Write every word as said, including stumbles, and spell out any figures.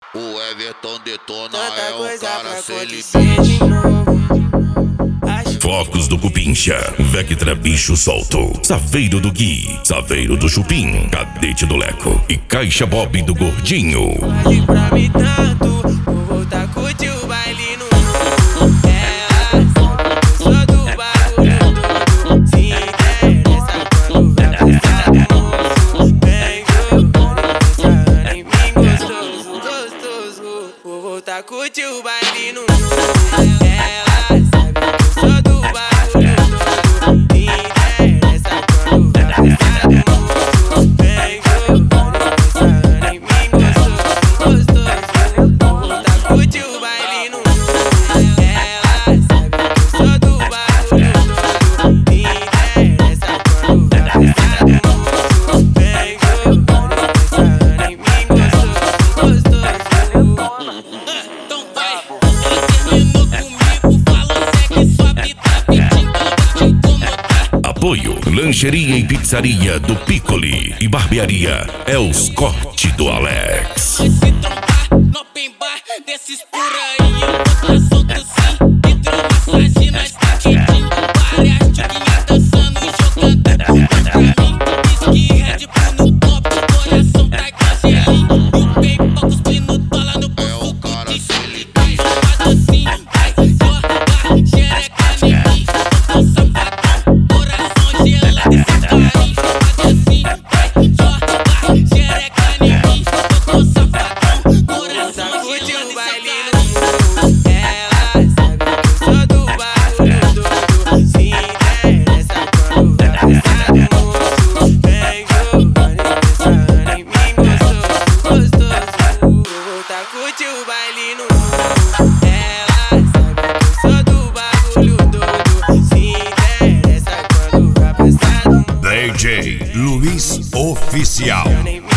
O Everton detona, Tanta é um coisa cara pra sem acontecer limite. de novo. Flocos do Cupincha, Vectra Bicho Solto, Saveiro do Gui, Saveiro do Chupim, Cadete do Leco e Caixa Bob do Gordinho. Fale pra mim tanto, vou voltar a curtir o baile no mundo. Ela sabe que eu sou do bagulho todo. Se interessa quando vai passar do moço. Vem jogando em mim gostoso, gostoso. Vou voltar a curtir o baile no mundo. Ela sabe que eu sou do bagulho todo. Se interessa quando vai passar do moço. Vem jogando em mim gostoso, gostoso. Vou voltar a curtir o baile no mundo. Ela sabe que eu sou do bagulho todo. Se interessa quando vai passar do moço. Vem jogando em mim gostoso, gostoso. Então vai, ela terminou comigo, falou segue sua vida, pedindo pra te incomodar. Apoio, Lancheria e Pizzaria do Piccoli e Barbearia Els Corte do Alex. Vai se trombar no open bar desses por aí, eu vou tá solto sim. Hidromassagem nós tá quentinho, várias tchuquinhas dançando e jogando pra mim. Whisky Red Bull no top, coração tá cagelinho. E o PayPal cuspindo dólar no bolso do Didi. Vai safado assim, vai jogar xereca em mim. Eu tô safadão, coração gelado esse carinho. Safado assim, vai jogar xereca em mim. Eu tô safadão, coração Curte gelado o esse baile carinho. no mundo. Ela sabe que eu sou do bagulho todo. Se interessa quando vai passar do moço. Vem jogando em mim gostoso, gostoso. Vou voltar a curtir o baile no mundo. Ela sabe que eu sou do bagulho todo. Se interessa quando vai passar do moço. D J Luiz Oficial. Nem